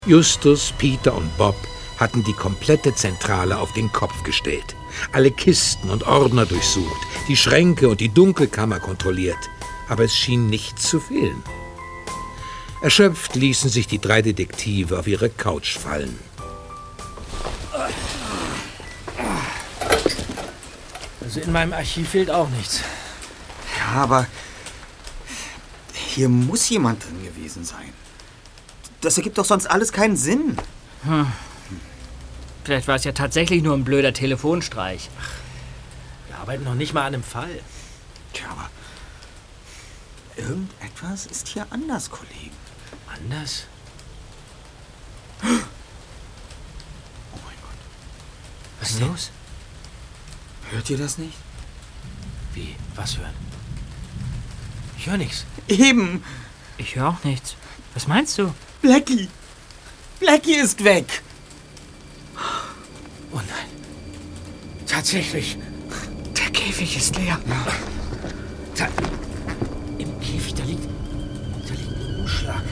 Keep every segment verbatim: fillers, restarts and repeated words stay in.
Justus, Peter und Bob hatten die komplette Zentrale auf den Kopf gestellt. Alle Kisten und Ordner durchsucht, die Schränke und die Dunkelkammer kontrolliert. Aber es schien nichts zu fehlen. Erschöpft ließen sich die drei Detektive auf ihre Couch fallen. Also in meinem Archiv fehlt auch nichts. Ja, aber hier muss jemand drin gewesen sein. Das ergibt doch sonst alles keinen Sinn. Hm. Vielleicht war es ja tatsächlich nur ein blöder Telefonstreich. Wir arbeiten noch nicht mal an einem Fall. Tja, aber irgendetwas ist hier anders, Kollegen. Anders? Oh mein Gott. Was ist los? Hört ihr das nicht? Wie? Was hören? Ich höre nichts. Eben. Ich höre auch nichts. Was meinst du? Blackie. Blackie ist weg. Oh nein. Tatsächlich. Der Käfig ist leer. Ja. Da, Im Käfig, da liegt, da liegt ein Umschlag.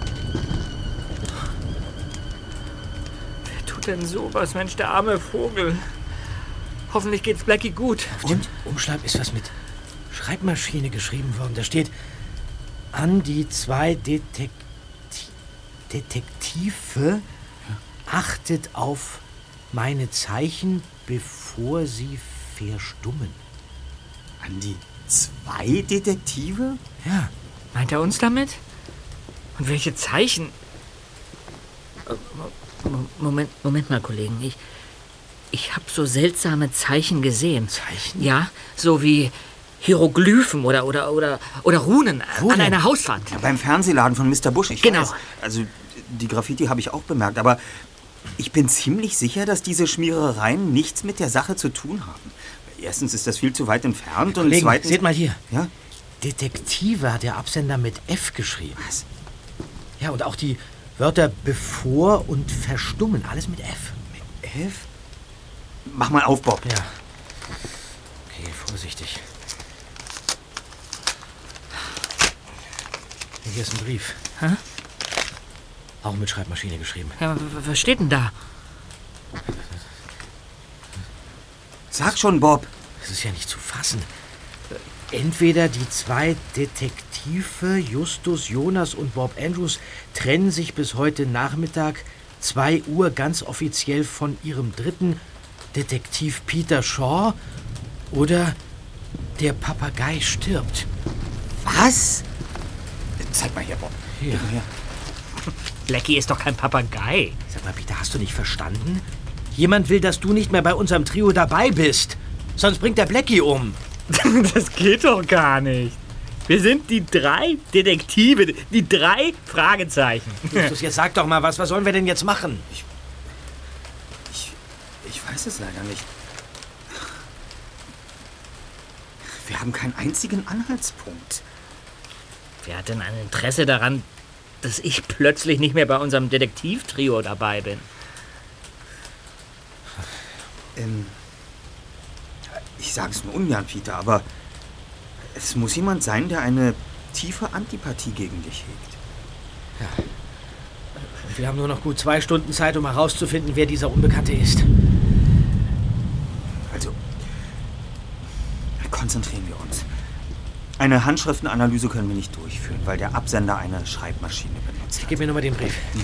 Wer tut denn sowas, Mensch, der arme Vogel? Hoffentlich geht's Blackie gut. Auf dem Umschlag ist was mit Schreibmaschine geschrieben worden. Da steht, an die zwei Detek Detektive, achtet auf meine Zeichen, bevor sie verstummen. An die zwei Detektive? Ja. Meint er uns damit? Und welche Zeichen? Moment, Moment mal, Kollegen. Ich, ich habe so seltsame Zeichen gesehen. Zeichen? Ja, so wie Hieroglyphen oder, oder, oder, oder Runen, Runen? an einer Hauswand. Ja, beim Fernsehladen von Mister Busch, ich Genau. weiß. Also, die Graffiti habe ich auch bemerkt, aber ich bin ziemlich sicher, dass diese Schmierereien nichts mit der Sache zu tun haben. Erstens ist das viel zu weit entfernt und Kollegen, zweitens... seht mal hier. Ja? Detektive hat der Absender mit F geschrieben. Was? Ja, und auch die Wörter bevor und verstummen, alles mit F. Mit F? Mach mal auf, Bob. Ja. Okay, vorsichtig. Hier ist ein Brief. Hä? Auch mit Schreibmaschine geschrieben. Ja, was steht denn da? Sag schon, Bob. Das ist ja nicht zu fassen. Entweder die zwei Detektive, Justus, Jonas und Bob Andrews, trennen sich bis heute Nachmittag, zwei Uhr, ganz offiziell von ihrem dritten, Detektiv Peter Shaw, oder der Papagei stirbt. Was? Zeig mal hier, Bob. Hier. Gib mal her. Blackie ist doch kein Papagei. Sag mal, Peter, hast du nicht verstanden? Jemand will, dass du nicht mehr bei unserem Trio dabei bist. Sonst bringt der Blackie um. Das geht doch gar nicht. Wir sind die drei Detektive, die drei Fragezeichen. Justus, jetzt sag doch mal was. Was sollen wir denn jetzt machen? Ich, ich weiß es leider nicht. Wir haben keinen einzigen Anhaltspunkt. Wer hat denn ein Interesse daran, dass ich plötzlich nicht mehr bei unserem Detektivtrio dabei bin? Ähm, ich sag's nur ungern, Peter, aber es muss jemand sein, der eine tiefe Antipathie gegen dich hegt. Ja. Und wir haben nur noch gut zwei Stunden Zeit, um herauszufinden, wer dieser Unbekannte ist. Also, konzentrieren wir uns. Eine Handschriftenanalyse können wir nicht durchführen, weil der Absender eine Schreibmaschine benutzt hat. Gib mir nur mal den Brief. Mhm.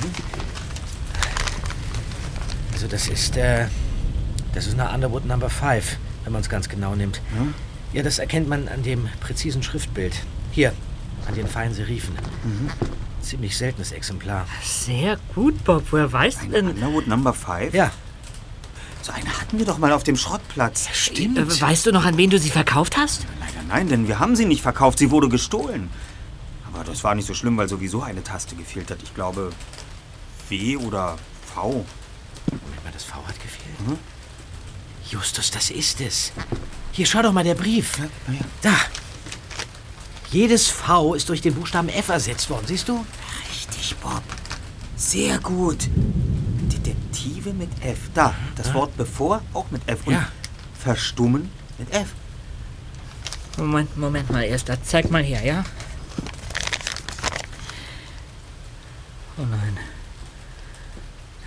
Also das ist, äh, das ist eine Underwood Number five, wenn man es ganz genau nimmt. Hm? Ja, das erkennt man an dem präzisen Schriftbild. Hier, an den feinen Serifen. Mhm. Ziemlich seltenes Exemplar. Sehr gut, Bob. Woher weißt du Eine denn? Underwood Number five? Ja. So eine hatten wir doch mal auf dem Schrottplatz. Stimmt. Äh, Weißt du noch, an wen du sie verkauft hast? Leider nein, denn wir haben sie nicht verkauft. Sie wurde gestohlen. Aber das war nicht so schlimm, weil sowieso eine Taste gefehlt hat. Ich glaube, W oder V. Moment mal, das V hat gefehlt. Mhm. Justus, das ist es. Hier, schau doch mal, der Brief. Ja, na ja. Da. Jedes V ist durch den Buchstaben F ersetzt worden, siehst du? Richtig, Bob. Sehr gut. Detektive mit F. Da, das Ja. Wort bevor auch mit F. Und Ja. verstummen mit F. Moment, Moment mal erst. Da zeig mal her, ja? Oh nein.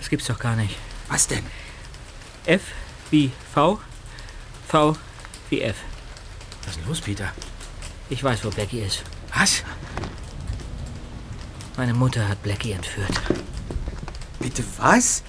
Das gibt's doch gar nicht. Was denn? F wie V, V wie F. Was ist denn los, Peter? Ich weiß, wo Blackie ist. Was? Meine Mutter hat Blackie entführt. Bitte was?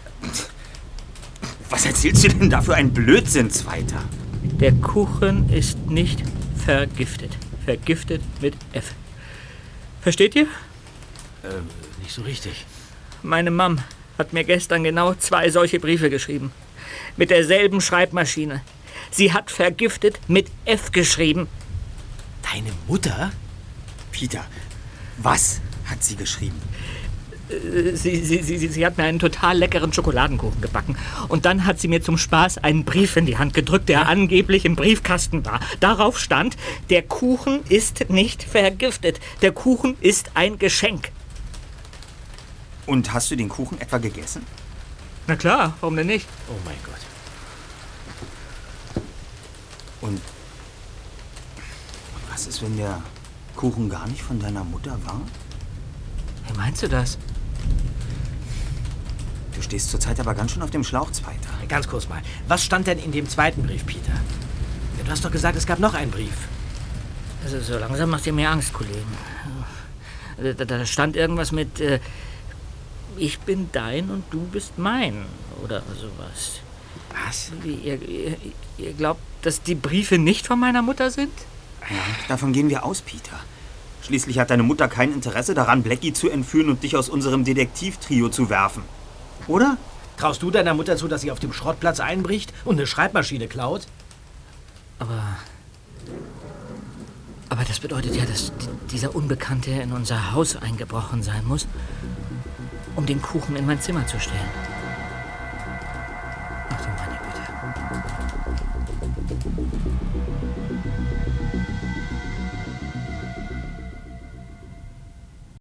Was erzählst du denn da für einen Blödsinn, Zweiter? Der Kuchen ist nicht vergiftet. Vergiftet mit F. Versteht ihr? Ähm, nicht so richtig. Meine Mom hat mir gestern genau zwei solche Briefe geschrieben. Mit derselben Schreibmaschine. Sie hat vergiftet mit F geschrieben. Deine Mutter? Peter, was hat sie geschrieben? Sie, sie, sie, sie hat mir einen total leckeren Schokoladenkuchen gebacken. Und dann hat sie mir zum Spaß einen Brief in die Hand gedrückt, der angeblich im Briefkasten war. Darauf stand, der Kuchen ist nicht vergiftet. Der Kuchen ist ein Geschenk. Und hast du den Kuchen etwa gegessen? Na klar, warum denn nicht? Oh mein Gott. Und, und was ist, wenn der Kuchen gar nicht von deiner Mutter war? Wie meinst du das? Du stehst zurzeit aber ganz schön auf dem Schlauch, Zweiter. Ganz kurz mal. Was stand denn in dem zweiten Brief, Peter? Du hast doch gesagt, es gab noch einen Brief. Also so langsam macht ihr mir Angst, Kollegen. Da, da stand irgendwas mit äh, ich bin dein und du bist mein oder sowas. Was? Wie, ihr, ihr, ihr glaubt, dass die Briefe nicht von meiner Mutter sind? Ja, davon gehen wir aus, Peter. Schließlich hat deine Mutter kein Interesse daran, Blackie zu entführen und dich aus unserem Detektivtrio zu werfen. Oder? Traust du deiner Mutter zu, dass sie auf dem Schrottplatz einbricht und eine Schreibmaschine klaut? Aber... Aber das bedeutet ja, dass dieser Unbekannte in unser Haus eingebrochen sein muss, um den Kuchen in mein Zimmer zu stellen. Ach du meine Güte.